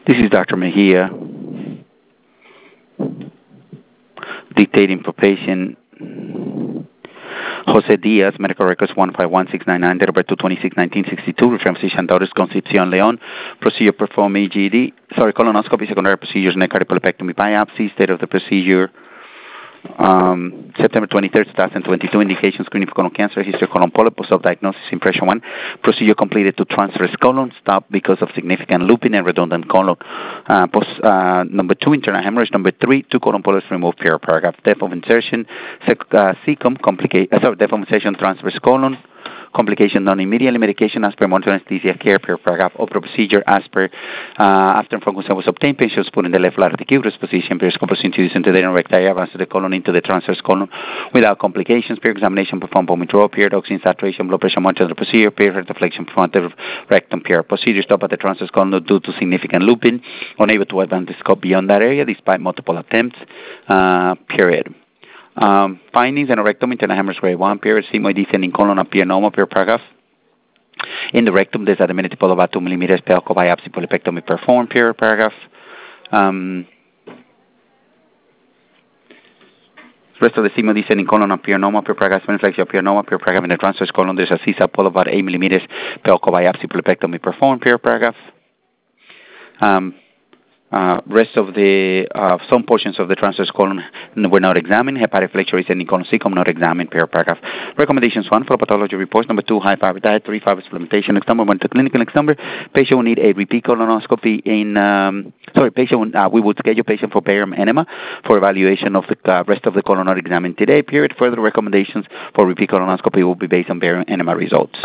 This is Dr. Mejia, dictating for patient Jose Diaz, medical records 151-699, date of birth 2/26/1962, reference physician Doris Concepcion Leon, procedure performed EGD, colonoscopy, secondary procedures, neck cardiopulopectomy, biopsy, state of the procedure, September 23rd, 2022, indication screening for colon cancer, history of colon polyp, post-diagnosis, impression 1, procedure completed to transverse colon, stopped because of significant looping and redundant colon. Number 2, internal hemorrhage. Number 3, 2 colon polyps removed, paragraph. Depth of insertion, cecum, depth of insertion, transverse colon, complication done immediately, medication as per monitoring anesthesia care, paragraph. Opera procedure as per after consent was obtained, patient was put in the left lateral uterus position, periscope was introduced into the recti, advance of the colon into the transverse colon without complications, peer examination performed by withdrawal, period oxygen saturation, blood pressure monitored the procedure, period deflection performed at the rectum, period procedure stopped at the transverse colon due to significant looping, unable to advance the scope beyond that area despite multiple attempts, period. Findings: aneurysm, internal hemorrhage grade 1, period, sigmoid descending colon appear normal, paragraph. In the rectum, there's a diminutive of about 2 millimeters, pelvic biopsy, polypectomy performed, paragraph. Rest of the sigmoid descending colon appear normal, paragraph. Splenoflexia appear normal, paragraph. In the transverse colon, there's a CSAP of about 8 millimeters, pelvic biopsy, polypectomy performed, paragraph. Rest of the some portions of the transverse colon were not examined. Hepatic flexure descending colon cecum not examined, paragraph. Recommendations: 1, for pathology reports. Number 2, high fiber diet. 3, fiber supplementation. Next number 1, to clinical. Next number, patient will need a repeat colonoscopy we would schedule patient for barium enema for evaluation of the rest of the colon not examined today, period. Further recommendations for repeat colonoscopy will be based on barium enema results.